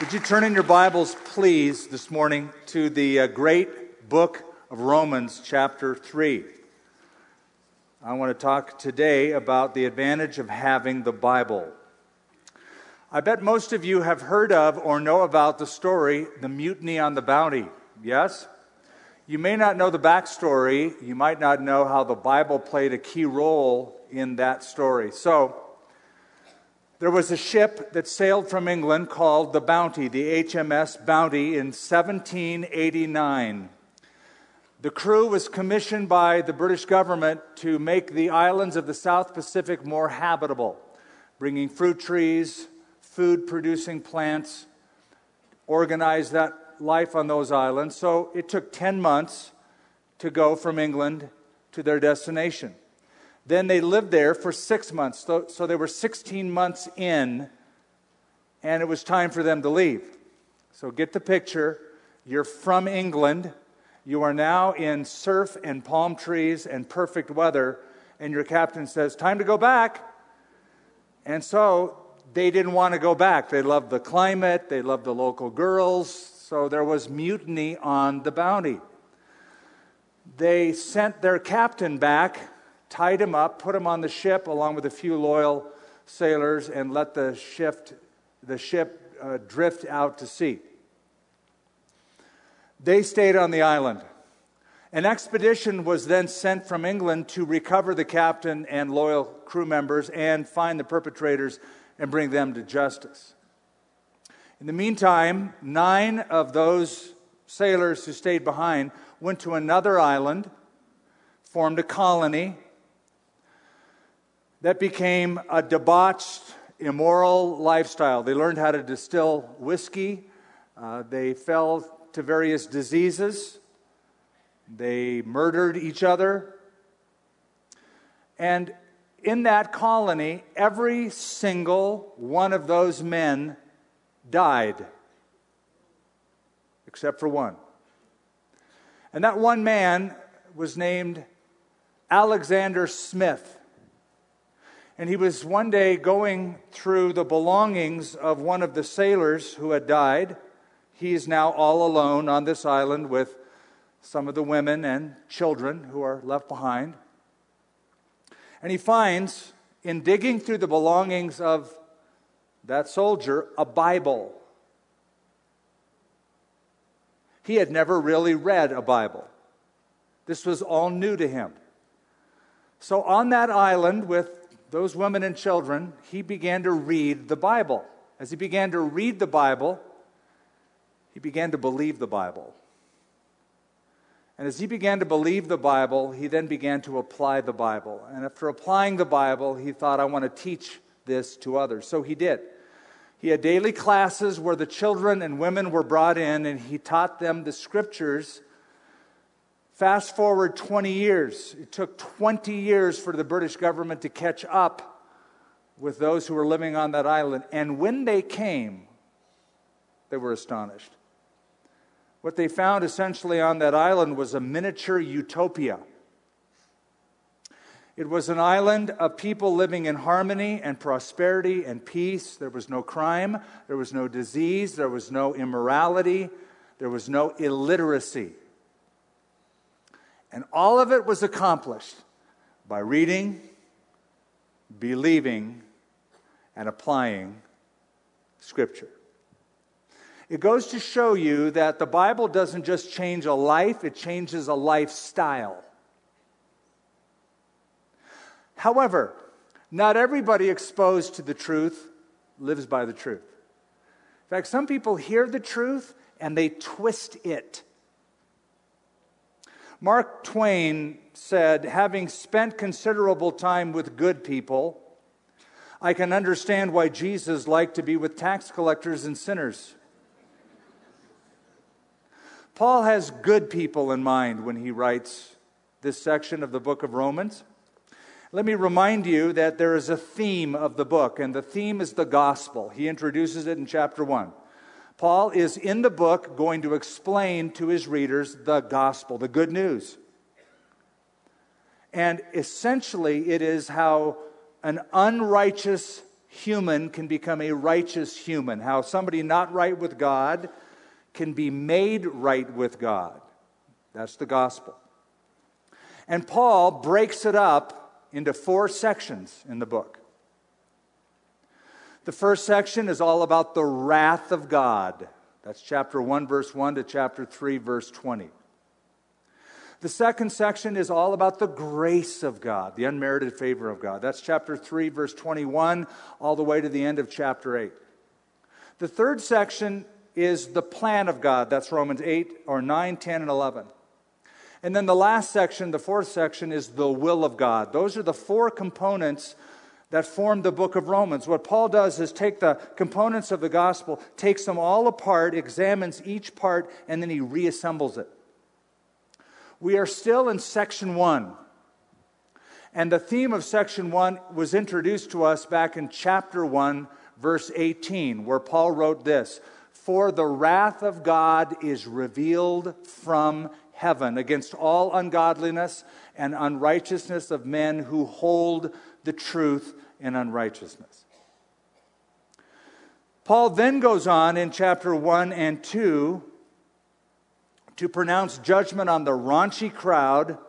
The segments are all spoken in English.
Would you turn in your Bibles, please, this morning to the great book of Romans, chapter 3. I want to talk today about the advantage of having the Bible. I bet most of you have heard of or know about the story, the Mutiny on the Bounty. Yes? You may not know the backstory. You might not know how the Bible played a key role in that story. So, there was a ship that sailed from England called the Bounty, the HMS Bounty, in 1789. The crew was commissioned by the British government to make the islands of the South Pacific more habitable, bringing fruit trees, food-producing plants, organize that life on those islands. So it took 10 months to go from England to their destination. Then they lived there for 6 months. So they were 16 months in, and it was time for them to leave. So get the picture. You're from England. You are now in surf and palm trees and perfect weather, and your captain says, time to go back. And so they didn't want to go back. They loved the climate. They loved the local girls. So there was mutiny on the Bounty. They sent their captain back, tied him up, put him on the ship along with a few loyal sailors, and let the ship drift out to sea. They stayed on the island. An expedition was then sent from England to recover the captain and loyal crew members and find the perpetrators and bring them to justice. In the meantime, 9 of those sailors who stayed behind went to another island, formed a colony that became a debauched, immoral lifestyle. They learned how to distill whiskey. They fell to various diseases. They murdered each other. And in that colony, every single one of those men died, except for one. And that one man was named Alexander Smith. And he was one day going through the belongings of one of the sailors who had died. He is now all alone on this island with some of the women and children who are left behind. And he finds, in digging through the belongings of that soldier, a Bible. He had never really read a Bible. This was all new to him. So on that island with those women and children, he began to read the Bible. As he began to read the Bible, he began to believe the Bible. And as he began to believe the Bible, he then began to apply the Bible. And after applying the Bible, he thought, I want to teach this to others. So he did. He had daily classes where the children and women were brought in, and he taught them the Scriptures. Fast forward 20 years. It took 20 years for the British government to catch up with those who were living on that island. And when they came, they were astonished. What they found essentially on that island was a miniature utopia. It was an island of people living in harmony and prosperity and peace. There was no crime. There was no disease. There was no immorality. There was no illiteracy. And all of it was accomplished by reading, believing, and applying Scripture. It goes to show you that the Bible doesn't just change a life, it changes a lifestyle. However, not everybody exposed to the truth lives by the truth. In fact, some people hear the truth and they twist it. Mark Twain said, having spent considerable time with good people, I can understand why Jesus liked to be with tax collectors and sinners. Paul has good people in mind when he writes this section of the book of Romans. Let me remind you that there is a theme of the book, and the theme is the gospel. He introduces it in chapter 1. Paul is in the book going to explain to his readers the gospel, the good news. And essentially it is how an unrighteous human can become a righteous human, how somebody not right with God can be made right with God. That's the gospel. And Paul breaks it up into 4 sections in the book. The first section is all about the wrath of God. That's chapter 1, verse 1 to chapter 3, verse 20. The second section is all about the grace of God, the unmerited favor of God. That's chapter 3, verse 21, all the way to the end of chapter 8. The third section is the plan of God. That's Romans 8 or 9, 10, and 11. And then the last section, the fourth section, is the will of God. Those are the 4 components that form the book of Romans. What Paul does is take the components of the gospel, takes them all apart, examines each part, and then he reassembles it. We are still in section 1. And the theme of section 1 was introduced to us back in chapter 1, verse 18, where Paul wrote this: "For the wrath of God is revealed from heaven against all ungodliness and unrighteousness of men who hold the truth in unrighteousness." Paul then goes on in chapter 1 and 2 to pronounce judgment on the raunchy crowd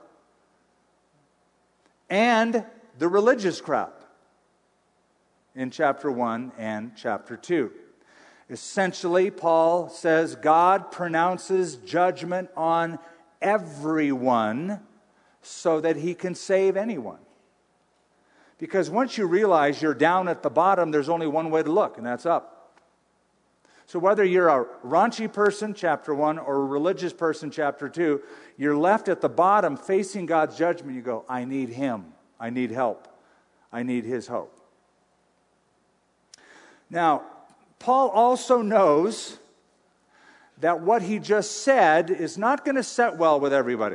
and the religious crowd in chapter 1 and chapter 2. Essentially, Paul says God pronounces judgment on everyone so that he can save anyone. Because once you realize you're down at the bottom, there's only one way to look, and that's up. So whether you're a raunchy person, chapter 1, or a religious person, chapter 2, you're left at the bottom facing God's judgment. You go, I need Him. I need help. I need His hope. Now, Paul also knows that what he just said is not going to set well with everybody.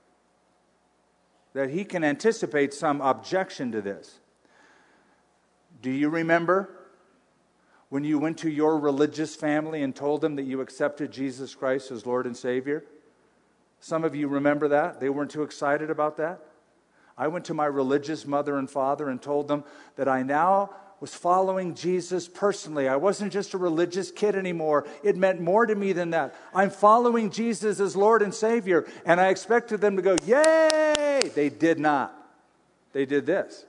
That he can anticipate some objection to this. Do you remember when you went to your religious family and told them that you accepted Jesus Christ as Lord and Savior? Some of you remember that. They weren't too excited about that. I went to my religious mother and father and told them that I now was following Jesus personally. I wasn't just a religious kid anymore. It meant more to me than that. I'm following Jesus as Lord and Savior. And I expected them to go, yay! They did not. They did this.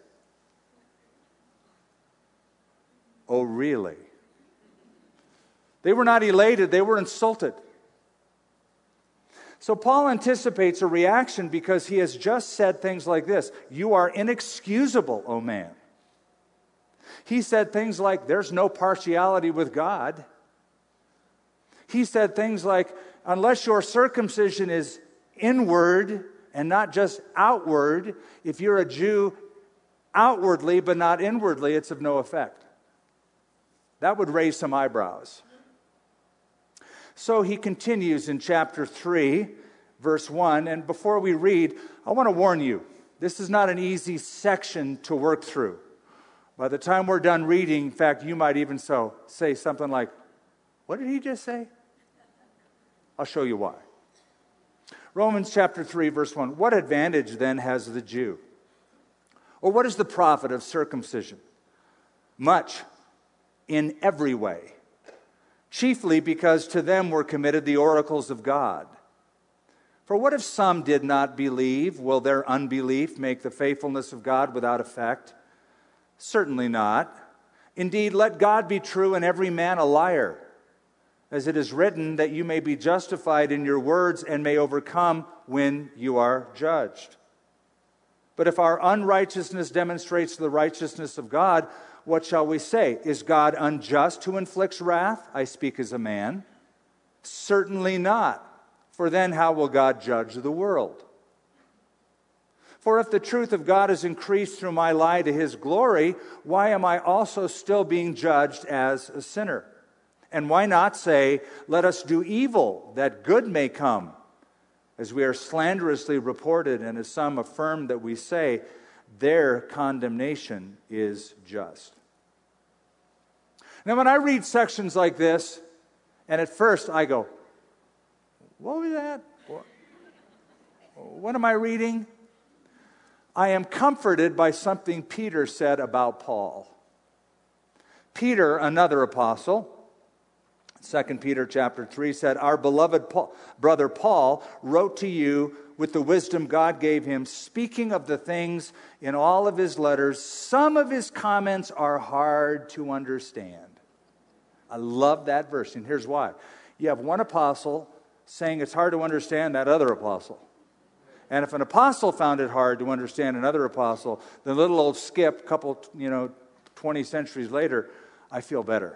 Oh, really? They were not elated. They were insulted. So Paul anticipates a reaction because he has just said things like this: "You are inexcusable, O man." He said things like, "There's no partiality with God." He said things like, "Unless your circumcision is inward and not just outward, if you're a Jew outwardly but not inwardly, it's of no effect." That would raise some eyebrows. So he continues in chapter 3, verse 1. And before we read, I want to warn you, this is not an easy section to work through. By the time we're done reading, in fact, you might even say something like, "What did he just say?" I'll show you why. Romans chapter 3, verse 1. "What advantage then has the Jew? Or what is the profit of circumcision? Much, in every way. Chiefly because to them were committed the oracles of God. For what if some did not believe? Will their unbelief make the faithfulness of God without effect? Certainly not. Indeed, let God be true and every man a liar. As it is written, that you may be justified in your words and may overcome when you are judged. But if our unrighteousness demonstrates the righteousness of God, what shall we say? Is God unjust who inflicts wrath? I speak as a man. Certainly not. For then how will God judge the world? For if the truth of God is increased through my lie to His glory, why am I also still being judged as a sinner? And why not say, let us do evil, that good may come? As we are slanderously reported, and as some affirm that we say, their condemnation is just. Now, when I read sections like this, and at first I go, what was that? What am I reading? I am comforted by something Peter said about Paul. Peter, another apostle, 2 Peter chapter 3 said, "Our beloved brother Paul wrote to you with the wisdom God gave him, speaking of the things in all of his letters. Some of his comments are hard to understand." I love that verse, and here's why. You have one apostle saying it's hard to understand that other apostle. And if an apostle found it hard to understand another apostle, then little old Skip, 20 centuries later, I feel better.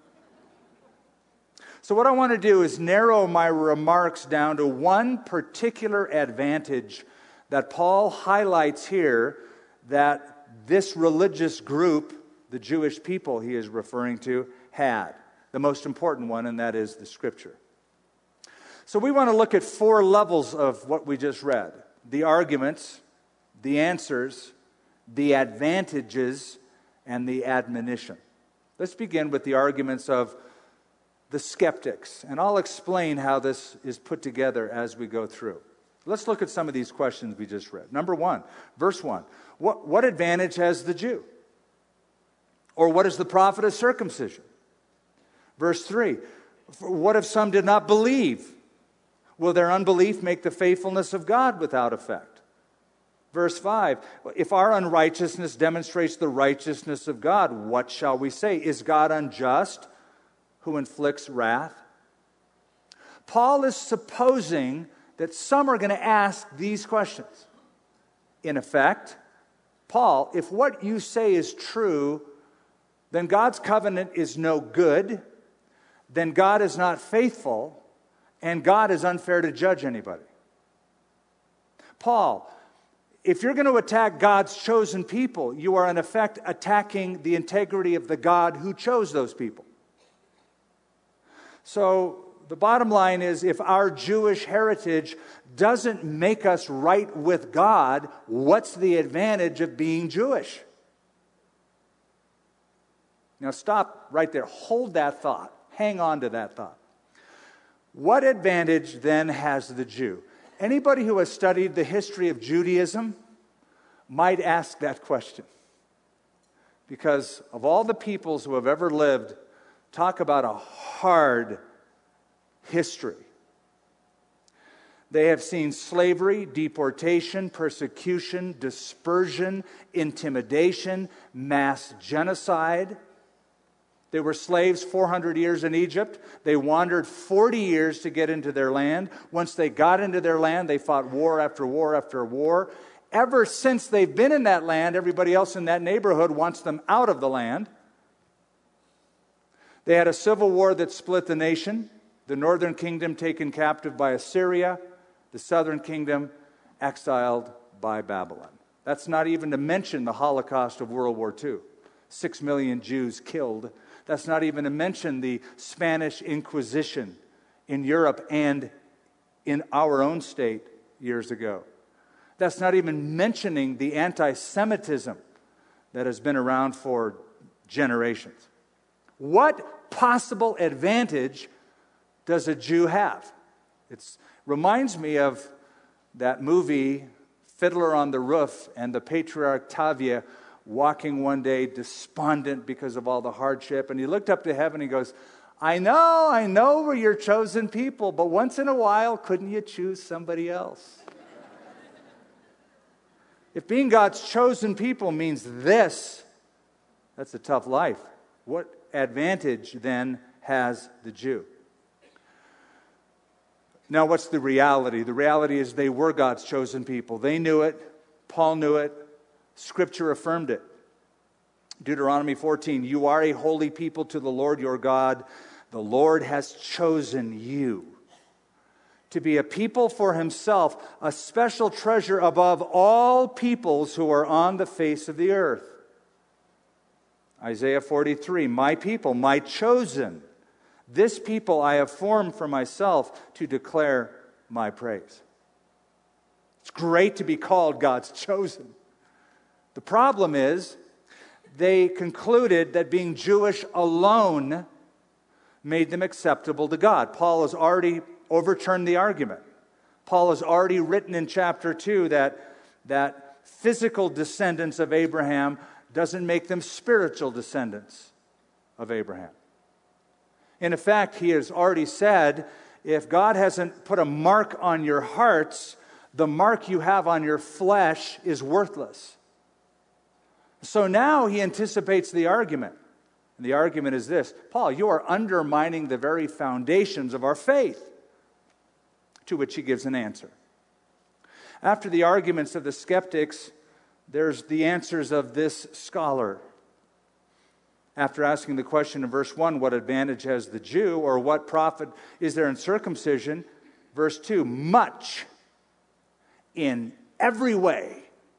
So what I want to do is narrow my remarks down to one particular advantage that Paul highlights here that this religious group, the Jewish people he is referring to, had. The most important one, and that is the Scripture. So we want to look at 4 levels of what we just read. The arguments, the answers, the advantages, and the admonition. Let's begin with the arguments of the skeptics, and I'll explain how this is put together as we go through. Let's look at some of these questions we just read. Number 1, verse 1. What advantage has the Jew? Or what is the profit of circumcision? Verse 3. What if some did not believe? Will their unbelief make the faithfulness of God without effect? Verse 5. If our unrighteousness demonstrates the righteousness of God, what shall we say? Is God unjust, who inflicts wrath? Paul is supposing that some are going to ask these questions. In effect, Paul, if what you say is true, then God's covenant is no good, then God is not faithful, and God is unfair to judge anybody. Paul, if you're going to attack God's chosen people, you are in effect attacking the integrity of the God who chose those people. So the bottom line is, if our Jewish heritage doesn't make us right with God, what's the advantage of being Jewish? Now stop right there. Hold that thought. Hang on to that thought. What advantage then has the Jew? Anybody who has studied the history of Judaism might ask that question. Because of all the peoples who have ever lived, talk about a hard history. They have seen slavery, deportation, persecution, dispersion, intimidation, mass genocide. They were slaves 400 years in Egypt. They wandered 40 years to get into their land. Once they got into their land, they fought war after war after war. Ever since they've been in that land, everybody else in that neighborhood wants them out of the land. They had a civil war that split the nation. The northern kingdom taken captive by Assyria. The southern kingdom exiled by Babylon. That's not even to mention the Holocaust of World War II. 6 million Jews killed. That's not even to mention the Spanish Inquisition in Europe and in our own state years ago. That's not even mentioning the anti-Semitism that has been around for generations. What possible advantage does a Jew have? It reminds me of that movie, Fiddler on the Roof, and the patriarch Tavia walking one day despondent because of all the hardship. And he looked up to heaven and he goes, I know we're your chosen people, but once in a while, couldn't you choose somebody else? If being God's chosen people means this, that's a tough life. What advantage then has the Jew? Now, what's the reality? The reality is they were God's chosen people. They knew it. Paul knew it. Scripture affirmed it. Deuteronomy 14, you are a holy people to the Lord your God. The Lord has chosen you to be a people for himself, a special treasure above all peoples who are on the face of the earth. Isaiah 43, my people, my chosen, this people I have formed for myself to declare my praise. It's great to be called God's chosen. The problem is, they concluded that being Jewish alone made them acceptable to God. Paul has already overturned the argument. Paul has already written in chapter 2 that physical descendants of Abraham doesn't make them spiritual descendants. of Abraham. In effect, he has already said, if God hasn't put a mark on your hearts, the mark you have on your flesh is worthless. So now he anticipates the argument. And the argument is this: Paul, you are undermining the very foundations of our faith. To which he gives an answer. After the arguments of the skeptics, there's the answers of this scholar. After asking the question in verse 1, what advantage has the Jew, or what profit is there in circumcision? Verse 2, much in every way.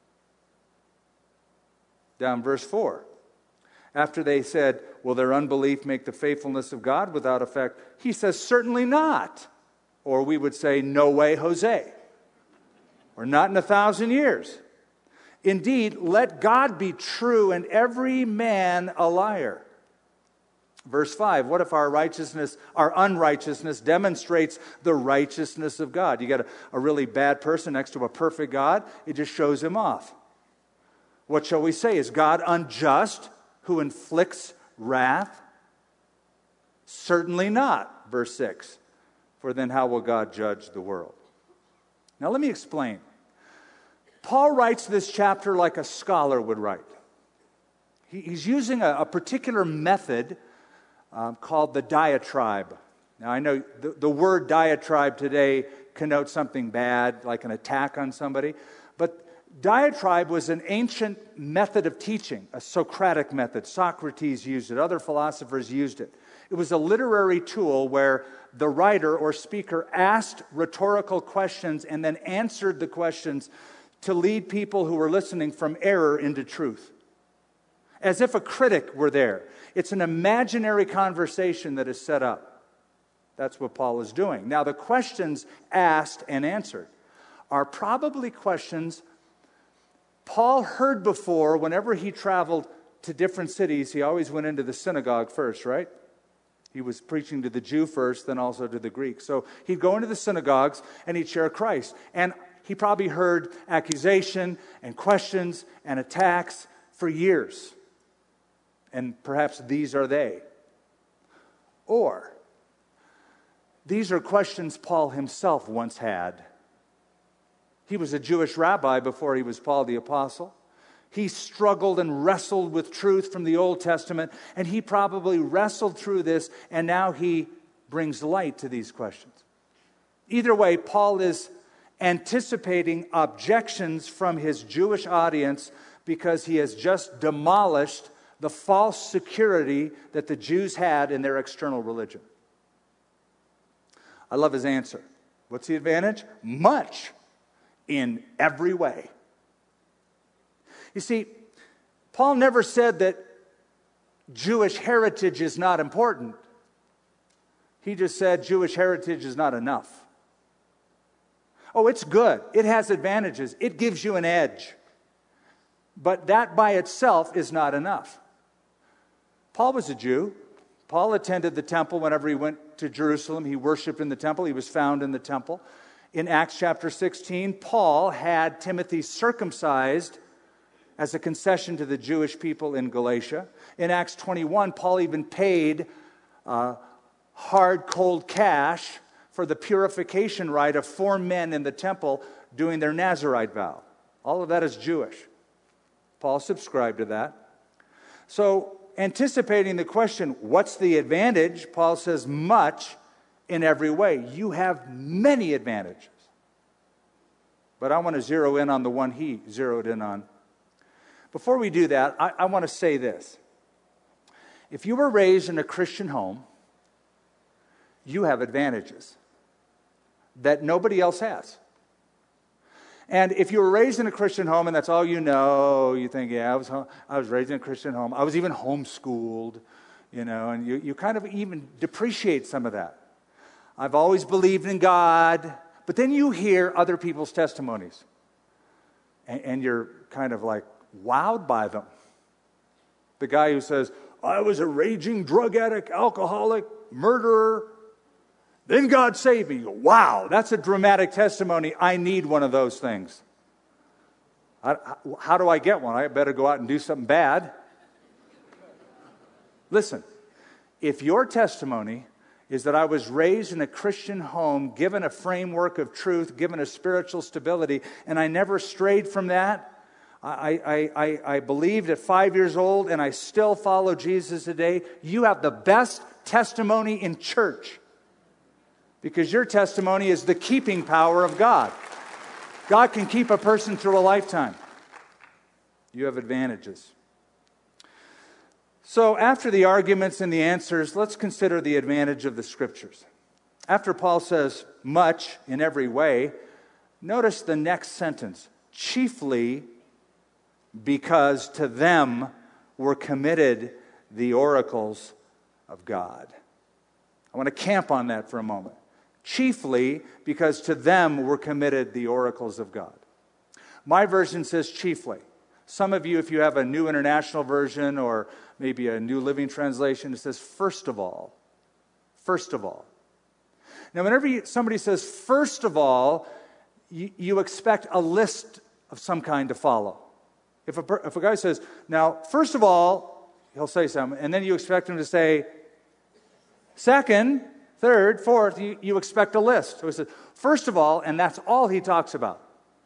Down verse 4. After they said, will their unbelief make the faithfulness of God without effect? He says, certainly not. Or we would say, no way, Jose. Or not in 1,000 years. Indeed, let God be true and every man a liar. Verse 5, what if our unrighteousness demonstrates the righteousness of God? You got a really bad person next to a perfect God, it just shows him off. What shall we say? Is God unjust who inflicts wrath? Certainly not, verse 6. For then how will God judge the world? Now let me explain. Paul writes this chapter like a scholar would write. He's using a particular method called the diatribe. Now I know the word diatribe today connotes something bad, like an attack on somebody. But diatribe was an ancient method of teaching, a Socratic method. Socrates used it. Other philosophers used it. It was a literary tool where the writer or speaker asked rhetorical questions and then answered the questions to lead people who were listening from error into truth. As if a critic were there. It's an imaginary conversation that is set up. That's what Paul is doing. Now, the questions asked and answered are probably questions Paul heard before. Whenever he traveled to different cities, he always went into the synagogue first, right? He was preaching to the Jew first, then also to the Greek. So he'd go into the synagogues and he'd share Christ. And he probably heard accusation and questions and attacks for years. And perhaps these are they. Or these are questions Paul himself once had. He was a Jewish rabbi before he was Paul the Apostle. He struggled and wrestled with truth from the Old Testament, and he probably wrestled through this, and now he brings light to these questions. Either way, Paul is anticipating objections from his Jewish audience because he has just demolished the false security that the Jews had in their external religion. I love his answer. What's the advantage? Much in every way. You see, Paul never said that Jewish heritage is not important. He just said Jewish heritage is not enough. Oh, it's good. It has advantages. It gives you an edge. But that by itself is not enough. Paul was a Jew. Paul attended the temple whenever he went to Jerusalem. He worshiped in the temple. He was found in the temple. In Acts chapter 16, Paul had Timothy circumcised as a concession to the Jewish people in Galatia. In Acts 21, Paul even paid hard, cold cash for the purification rite of 4 men in the temple doing their Nazirite vow. All of that is Jewish. Paul subscribed to that. So, anticipating the question, what's the advantage? Paul says, much in every way. You have many advantages. But I want to zero in on the one he zeroed in on. Before we do that, I want to say this. If you were raised in a Christian home, you have advantages that nobody else has. And if you were raised in a Christian home and that's all you know, you think, yeah, I was raised in a Christian home. I was even homeschooled, and you kind of even depreciate some of that. I've always believed in God. But then you hear other people's testimonies. And you're kind of like wowed by them. The guy who says, I was a raging drug addict, alcoholic, murderer. Then God saved me. Wow, that's a dramatic testimony. I need one of those things. How do I get one? I better go out and do something bad. Listen, If your testimony is that I was raised in a Christian home, given a framework of truth, given a spiritual stability, and I never strayed from that, I believed at 5 years old and I still follow Jesus today, you have the best testimony in church. Because your testimony is the keeping power of God. God can keep a person through a lifetime. You have advantages. So after the arguments and the answers, let's consider the advantage of the Scriptures. After Paul says much in every way, notice the next sentence. Chiefly because to them were committed the oracles of God. I want to camp on that for a moment. Chiefly because to them were committed the oracles of God. My version says chiefly. Some of you, if you have a New International Version or maybe a New Living Translation, it says first of all. First of all. Now, whenever somebody says first of all, you expect a list of some kind to follow. If a guy says, now, first of all, he'll say something, and then you expect him to say second, third, fourth, you expect a list. So he says, first of all, and that's all he talks about.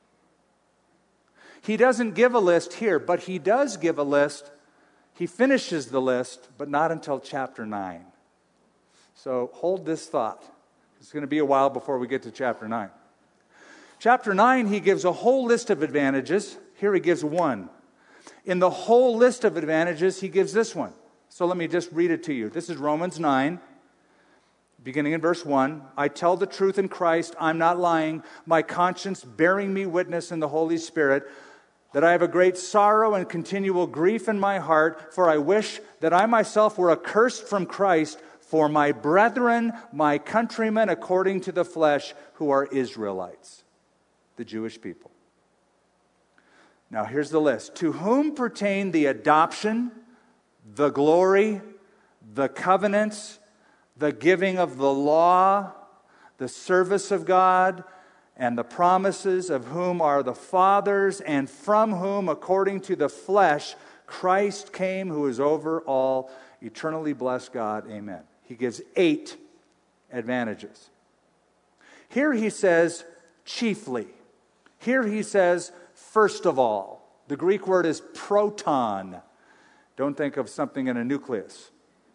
He doesn't give a list here, but he does give a list. He finishes the list, but not until chapter 9. So hold this thought. It's going to be a while before we get to chapter 9. Chapter 9, he gives a whole list of advantages. Here he gives one. In the whole list of advantages, he gives this one. So let me just read it to you. This is Romans 9, beginning in verse 1. I tell the truth in Christ, I'm not lying, my conscience bearing me witness in the Holy Spirit, that I have a great sorrow and continual grief in my heart, for I wish that I myself were accursed from Christ for my brethren, my countrymen according to the flesh, who are Israelites, the Jewish people. Now here's the list. To whom pertain the adoption, the glory, the covenants, the giving of the law, the service of God, and the promises, of whom are the fathers, and from whom, according to the flesh, Christ came, who is over all, eternally bless God. Amen. He gives 8 advantages. Here he says, chiefly. Here he says, first of all. The Greek word is proton. Don't think of something in a nucleus.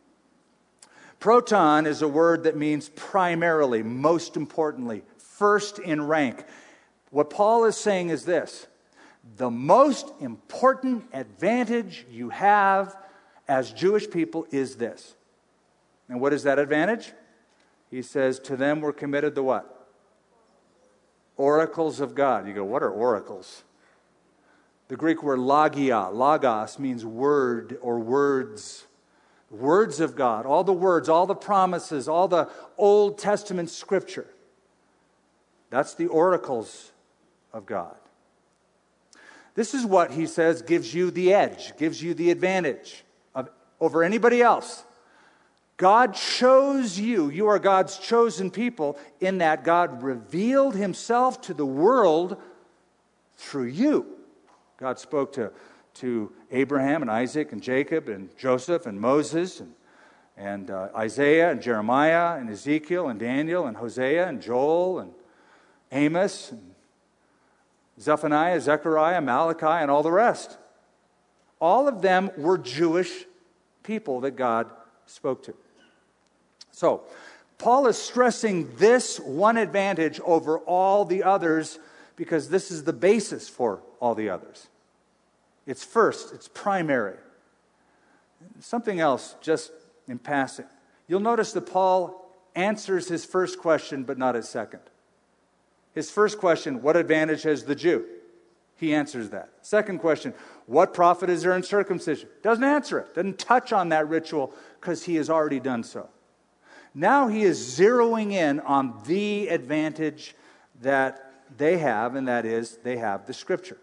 Proton is a word that means primarily, most importantly, first in rank. What Paul is saying is this: the most important advantage you have as Jewish people is this. And what is that advantage? He says, to them were committed the what? Oracles of God. You go, what are oracles? The Greek word logia, logos, means word or words. Words of God, all the words, all the promises, all the Old Testament scripture. That's the oracles of God. This is what he says gives you the edge, gives you the advantage over anybody else. God chose you. You are God's chosen people in that God revealed himself to the world through you. God spoke to Abraham and Isaac and Jacob and Joseph and Moses and Isaiah and Jeremiah and Ezekiel and Daniel and Hosea and Joel and Amos and Zephaniah, Zechariah, Malachi, and all the rest. All of them were Jewish people that God spoke to. So, Paul is stressing this one advantage over all the others because this is the basis for all the others. It's first, it's primary. Something else, just in passing. You'll notice that Paul answers his first question, but not his second. His first question, what advantage has the Jew? He answers that. Second question, what profit is there in circumcision? Doesn't answer it. Doesn't touch on that ritual because he has already done so. Now he is zeroing in on the advantage that they have, and that is they have the Scripture.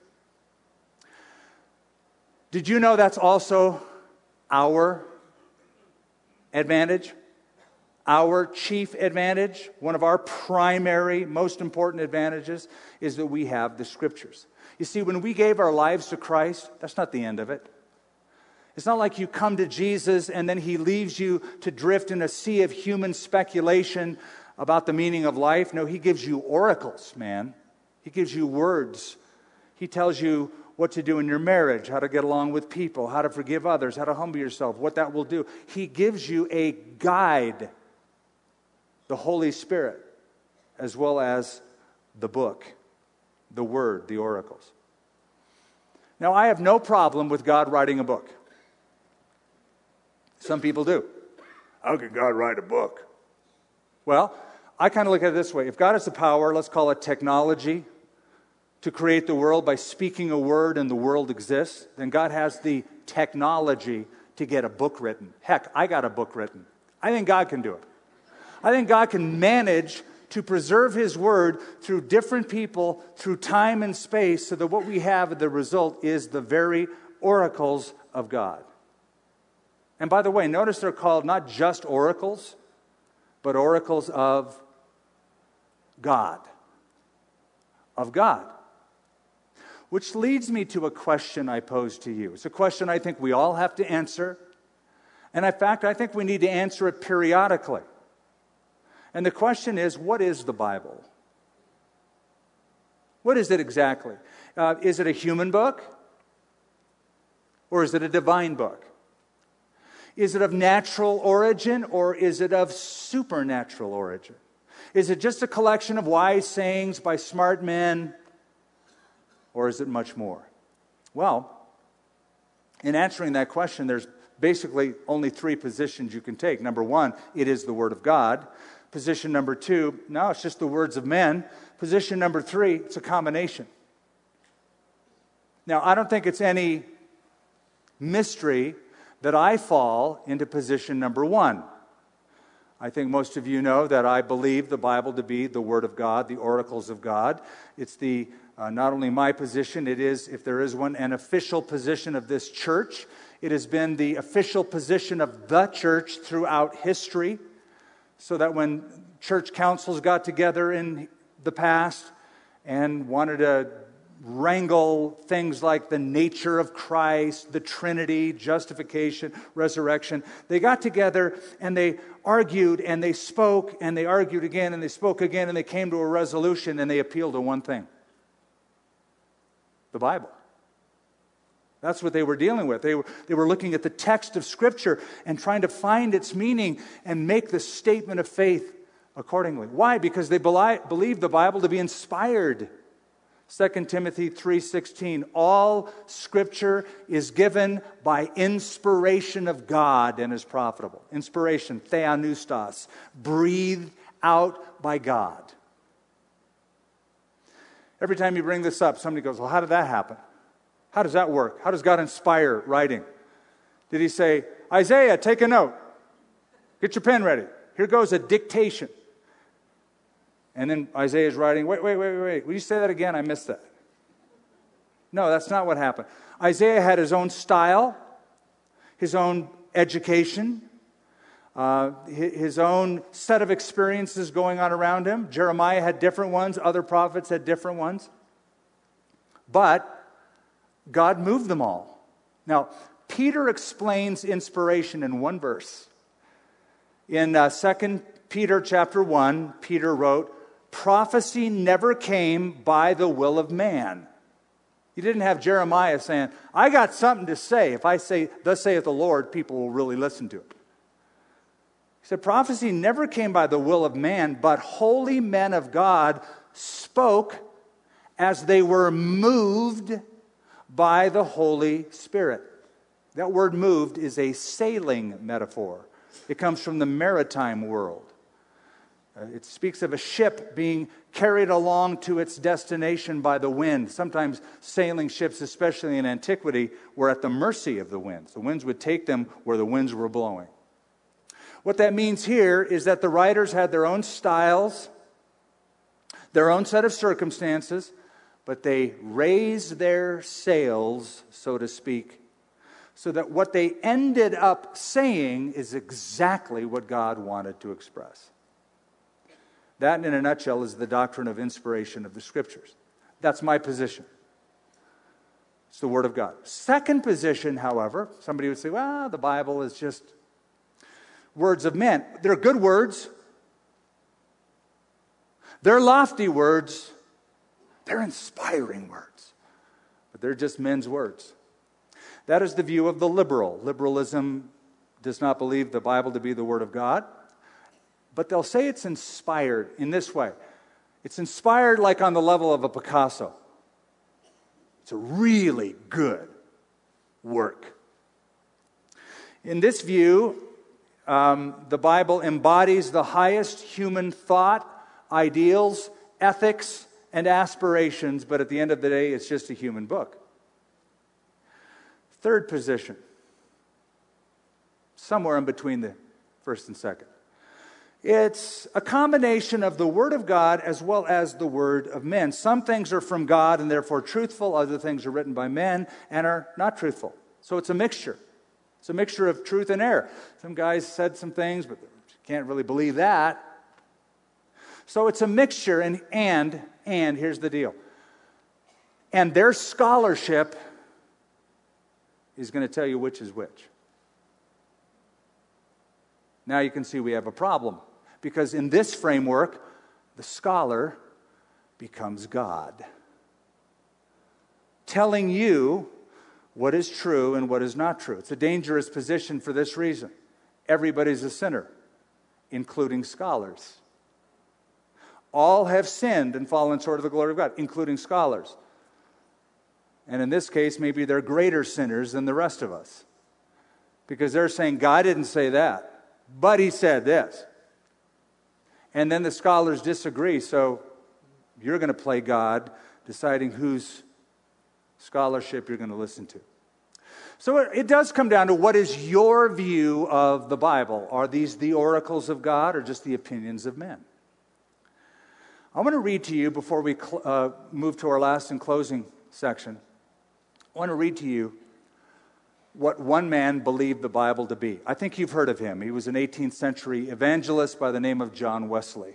Did you know that's also our advantage? Our chief advantage, one of our primary, most important advantages, is that we have the Scriptures. You see, when we gave our lives to Christ, that's not the end of it. It's not like you come to Jesus and then he leaves you to drift in a sea of human speculation about the meaning of life. No, he gives you oracles, man. He gives you words. He tells you what to do in your marriage, how to get along with people, how to forgive others, how to humble yourself, what that will do. He gives you a guide, the Holy Spirit, as well as the book, the Word, the oracles. Now, I have no problem with God writing a book. Some people do. How can God write a book? Well, I kind of look at it this way. If God has the power, let's call it technology, to create the world by speaking a word and the world exists, then God has the technology to get a book written. Heck, I got a book written. I think God can do it. I think God can manage to preserve His Word through different people, through time and space, so that what we have, the result, is the very oracles of God. And by the way, notice they're called not just oracles, but oracles of God. Of God. Which leads me to a question I pose to you. It's a question I think we all have to answer. And in fact, I think we need to answer it periodically. And the question is, what is the Bible? What is it exactly? Is it a human book? Or is it a divine book? Is it of natural origin, or is it of supernatural origin? Is it just a collection of wise sayings by smart men, or is it much more? Well, in answering that question, there's basically only three positions you can take. Number one, it is the Word of God. Position number two, no, it's just the words of men. Position number three, it's a combination. Now, I don't think it's any mystery that I fall into position number one. I think most of you know that I believe the Bible to be the Word of God, the oracles of God. It's the not only my position, it is, if there is one, an official position of this church. It has been the official position of the church throughout history, so that when church councils got together in the past and wanted to wrangle things like the nature of Christ, the Trinity, justification, resurrection. They got together and they argued and they spoke and they argued again and they spoke again and they came to a resolution and they appealed to one thing. The Bible. That's what they were dealing with. They were looking at the text of Scripture and trying to find its meaning and make the statement of faith accordingly. Why? Because they believe the Bible to be inspired. 2 Timothy 3:16, all Scripture is given by inspiration of God and is profitable. Inspiration, theopneustos, breathed out by God. Every time you bring this up, somebody goes, well, how did that happen? How does that work? How does God inspire writing? Did He say, Isaiah, take a note. Get your pen ready. Here goes a dictation. And then Isaiah's writing, wait. Will you say that again? I missed that. No, that's not what happened. Isaiah had his own style, his own education, his own set of experiences going on around him. Jeremiah had different ones. Other prophets had different ones. But God moved them all. Now, Peter explains inspiration in one verse. In 2 Peter chapter 1, Peter wrote, prophecy never came by the will of man. He didn't have Jeremiah saying, I got something to say. If I say, thus saith the Lord, people will really listen to it. He said, prophecy never came by the will of man, but holy men of God spoke as they were moved by the Holy Spirit. That word moved is a sailing metaphor. It comes from the maritime world. It speaks of a ship being carried along to its destination by the wind. Sometimes sailing ships, especially in antiquity, were at the mercy of the winds. The winds would take them where the winds were blowing. What that means here is that the writers had their own styles, their own set of circumstances, but they raised their sails, so to speak, so that what they ended up saying is exactly what God wanted to express. That, in a nutshell, is the doctrine of inspiration of the Scriptures. That's my position. It's the Word of God. Second position, however, somebody would say, well, the Bible is just words of men. They're good words. They're lofty words. They're inspiring words. But they're just men's words. That is the view of the liberal. Liberalism does not believe the Bible to be the Word of God. But they'll say it's inspired in this way. It's inspired like on the level of a Picasso. It's a really good work. In this view, the Bible embodies the highest human thought, ideals, ethics, and aspirations, but at the end of the day, it's just a human book. Third position, somewhere in between the first and second. It's a combination of the Word of God as well as the Word of men. Some things are from God and therefore truthful. Other things are written by men and are not truthful. So it's a mixture. It's a mixture of truth and error. Some guys said some things, but you can't really believe that. So it's a mixture, and here's the deal. And their scholarship is going to tell you which is which. Now you can see we have a problem. Because in this framework, the scholar becomes God, telling you what is true and what is not true. It's a dangerous position for this reason. Everybody's a sinner, including scholars. All have sinned and fallen short of the glory of God, including scholars. And in this case, maybe they're greater sinners than the rest of us. Because they're saying, God didn't say that, but He said this. And then the scholars disagree, so you're going to play God, deciding whose scholarship you're going to listen to. So it does come down to what is your view of the Bible? Are these the oracles of God or just the opinions of men? I want to read to you, before we move to our last and closing section, I want to read to you what one man believed the Bible to be. I think you've heard of him. He was an 18th century evangelist by the name of John Wesley.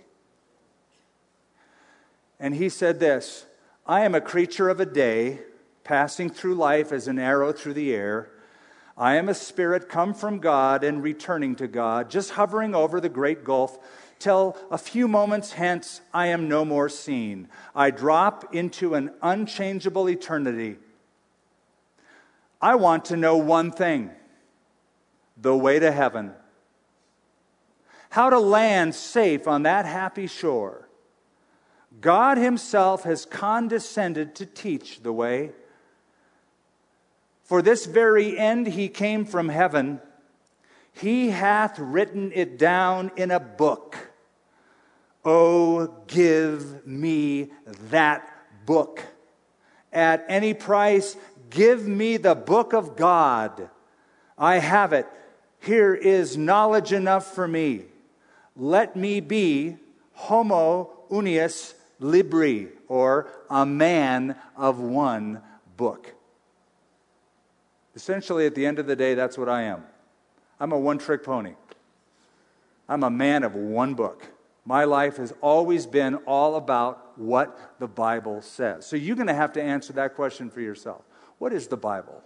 And he said this, I am a creature of a day, passing through life as an arrow through the air. I am a spirit come from God and returning to God, just hovering over the great gulf, till a few moments hence I am no more seen. I drop into an unchangeable eternity. I want to know one thing, the way to heaven. How to land safe on that happy shore. God Himself has condescended to teach the way. For this very end He came from heaven. He hath written it down in a book. Oh, give me that book. At any price, give me the book of God. I have it. Here is knowledge enough for me. Let me be homo unius libri, or a man of one book. Essentially, at the end of the day, that's what I am. I'm a one-trick pony. I'm a man of one book. My life has always been all about what the Bible says. So you're going to have to answer that question for yourself. What is the Bible?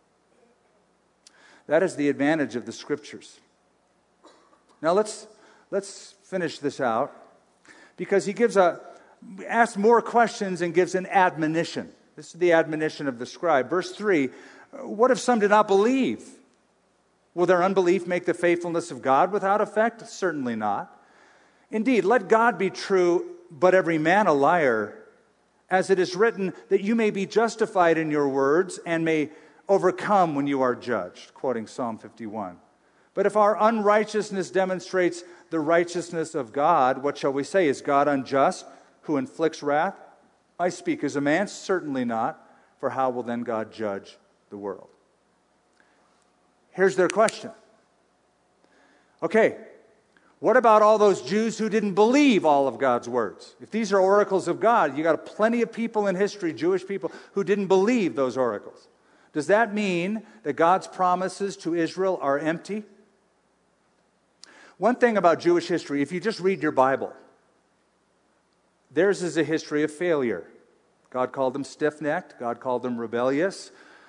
That is the advantage of the Scriptures. Now let's finish this out, because he asks more questions and gives an admonition. This is the admonition of the scribe. Verse 3, what if some did not believe? Will their unbelief make the faithfulness of God without effect? Certainly not. Indeed, let God be true, but every man a liar, as it is written, that you may be justified in your words and may overcome when you are judged, quoting Psalm 51. But if our unrighteousness demonstrates the righteousness of God, what shall we say? Is God unjust, who inflicts wrath? I speak as a man, certainly not, for how will then God judge the world? Here's their question. Okay, what about all those Jews who didn't believe all of God's words? If these are oracles of God, you got plenty of people in history, Jewish people, who didn't believe those oracles. Does that mean that God's promises to Israel are empty? One thing about Jewish history, if you just read your Bible, theirs is a history of failure. God called them stiff-necked. God called them rebellious.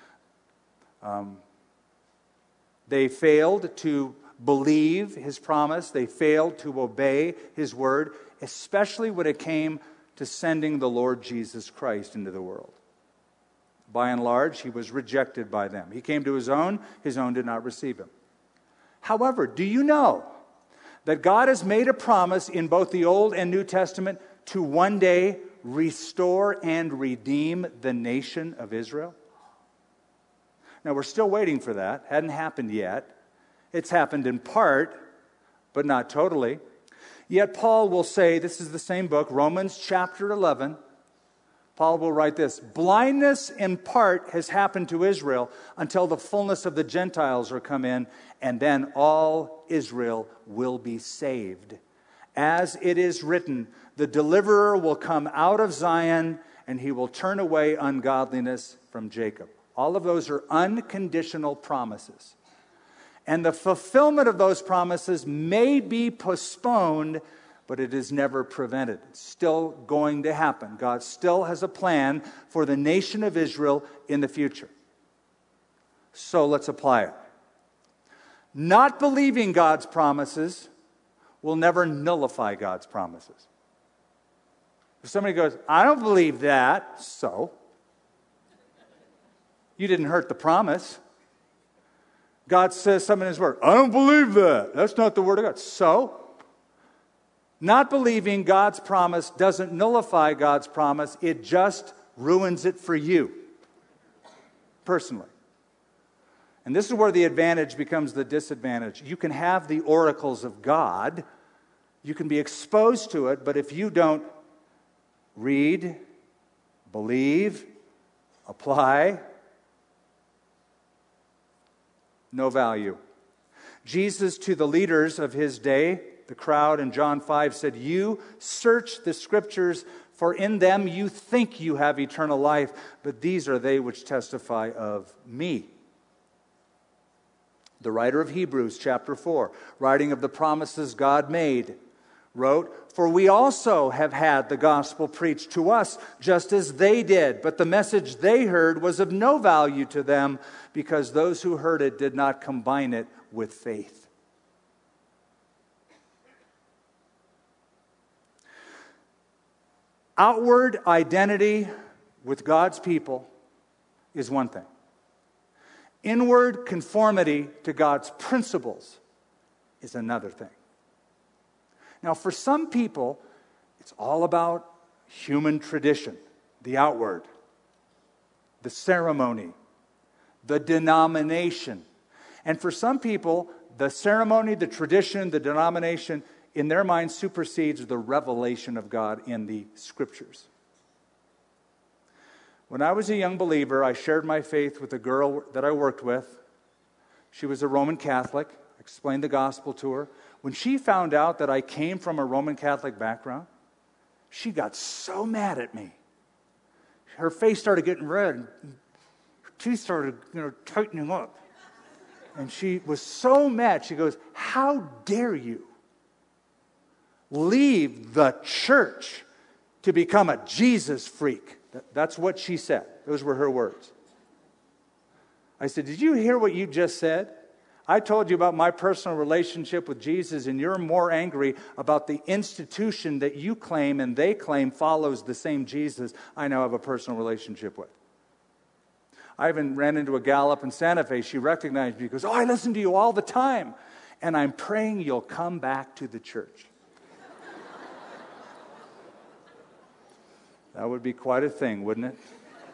They failed to believe his promise. They failed to obey his word, especially when it came to sending the Lord Jesus Christ into the world. By and large, he was rejected by them. He came to his own did not receive him. However, do you know that God has made a promise in both the Old and New Testament to one day restore and redeem the nation of Israel? Now, we're still waiting for that. Hadn't happened yet. It's happened in part, but not totally. Yet Paul will say, this is the same book, Romans chapter 11. Paul will write this: blindness in part has happened to Israel until the fullness of the Gentiles are come in, and then all Israel will be saved. As it is written, the deliverer will come out of Zion, and he will turn away ungodliness from Jacob. All of those are unconditional promises. And the fulfillment of those promises may be postponed, but it is never prevented. It's still going to happen. God still has a plan for the nation of Israel in the future. So let's apply it. Not believing God's promises will never nullify God's promises. If somebody goes, I don't believe that, so you didn't hurt the promise. God says something in his word. I don't believe that. That's not the word of God. So, not believing God's promise doesn't nullify God's promise. It just ruins it for you, personally. And this is where the advantage becomes the disadvantage. You can have the oracles of God. You can be exposed to it, but if you don't read, believe, apply, no value. Jesus, to the leaders of his day, the crowd in John 5, said, you search the Scriptures, for in them you think you have eternal life, but these are they which testify of me. The writer of Hebrews chapter 4, writing of the promises God made, wrote, for we also have had the gospel preached to us, just as they did. But the message they heard was of no value to them, because those who heard it did not combine it with faith. Outward identity with God's people is one thing. Inward conformity to God's principles is another thing. Now, for some people, it's all about human tradition, the outward, the ceremony, the denomination. And for some people, the ceremony, the tradition, the denomination, in their mind supersedes the revelation of God in the Scriptures. When I was a young believer, I shared my faith with a girl that I worked with. She was a Roman Catholic. I explained the gospel to her. When she found out that I came from a Roman Catholic background, she got so mad at me. Her face started getting red. Her teeth started, tightening up. And she was so mad. She goes, how dare you leave the church to become a Jesus freak? That's what she said. Those were her words. I said, did you hear what you just said? I told you about my personal relationship with Jesus, and you're more angry about the institution that you claim and they claim follows the same Jesus I now have a personal relationship with. I even ran into a gal up in Santa Fe. She recognized me. She goes, I listen to you all the time, and I'm praying you'll come back to the church. That would be quite a thing, wouldn't it?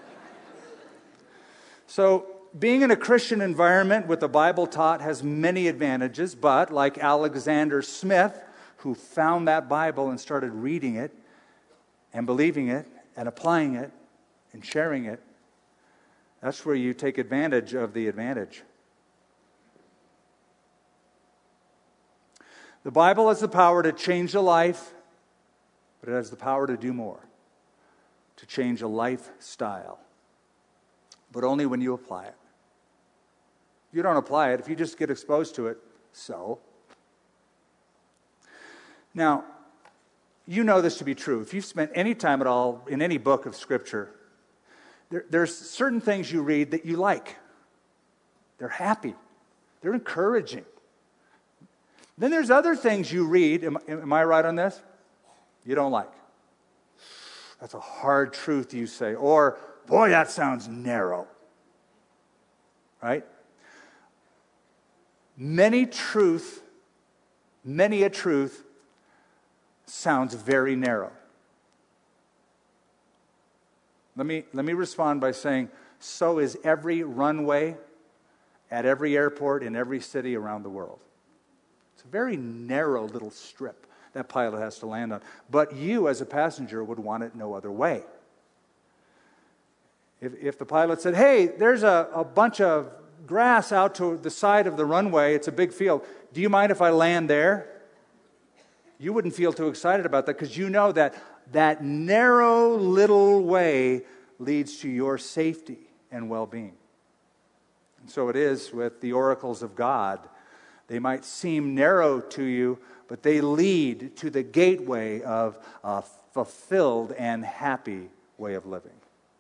So, being in a Christian environment with the Bible taught has many advantages, but like Alexander Smith, who found that Bible and started reading it and believing it and applying it and sharing it, that's where you take advantage of the advantage. The Bible has the power to change a life, but it has the power to do more, to change a lifestyle, but only when you apply it. If you don't apply it, if you just get exposed to it, so. Now, you know this to be true. If you've spent any time at all in any book of Scripture, there's certain things you read that you like. They're happy. They're encouraging. Then there's other things you read, am I right on this? You don't like. That's a hard truth, you say. Or, boy, that sounds narrow. Right? Many a truth sounds very narrow. Let me respond by saying, so is every runway at every airport in every city around the world. It's a very narrow little strip that pilot has to land on. But you, as a passenger, would want it no other way. If the pilot said, hey, there's a bunch of grass out to the side of the runway, it's a big field, do you mind if I land there? You wouldn't feel too excited about that because you know that that narrow little way leads to your safety and well-being. And so it is with the oracles of God. They might seem narrow to you, but they lead to the gateway of a fulfilled and happy way of living.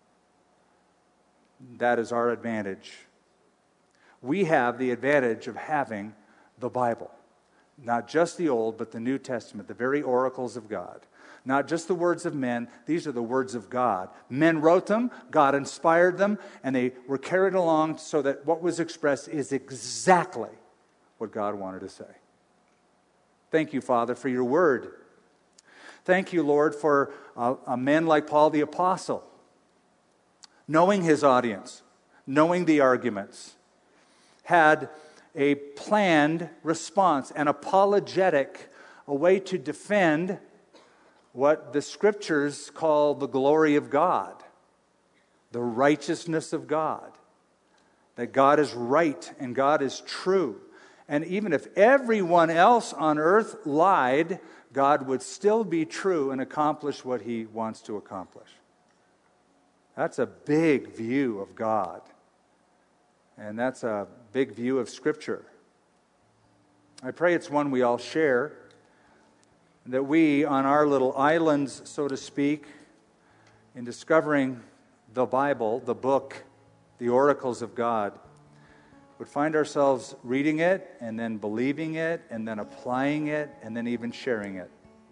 That is our advantage. We have the advantage of having the Bible. Not just the Old, but the New Testament, the very oracles of God. Not just the words of men, these are the words of God. Men wrote them, God inspired them, and they were carried along so that what was expressed is exactly what God wanted to say. Thank you, Father, for your word. Thank you, Lord, for a man like Paul the Apostle, knowing his audience, knowing the arguments, had a planned response, an apologetic, a way to defend what the Scriptures call the glory of God, the righteousness of God, that God is right and God is true. And even if everyone else on earth lied, God would still be true and accomplish what He wants to accomplish. That's a big view of God. And that's a big view of Scripture. I pray it's one we all share, that we, on our little islands, so to speak, in discovering the Bible, the book, the oracles of God, would find ourselves reading it and then believing it and then applying it and then even sharing it.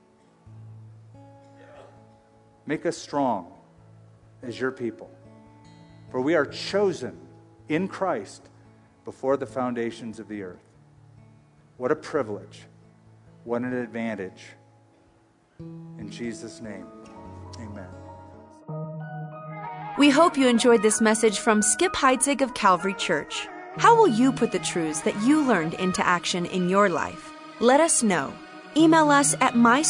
Make us strong as your people, for we are chosen in Christ before the foundations of the earth. What a privilege. What an advantage. In Jesus' name, amen. We hope you enjoyed this message from Skip Heitzig of Calvary Church. How will you put the truths that you learned into action in your life? Let us know. Email us at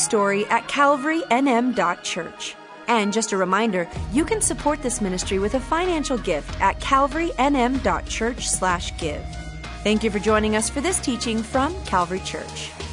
mystory@calvarynm.church. And just a reminder, you can support this ministry with a financial gift at calvarynm.church/give. Thank you for joining us for this teaching from Calvary Church.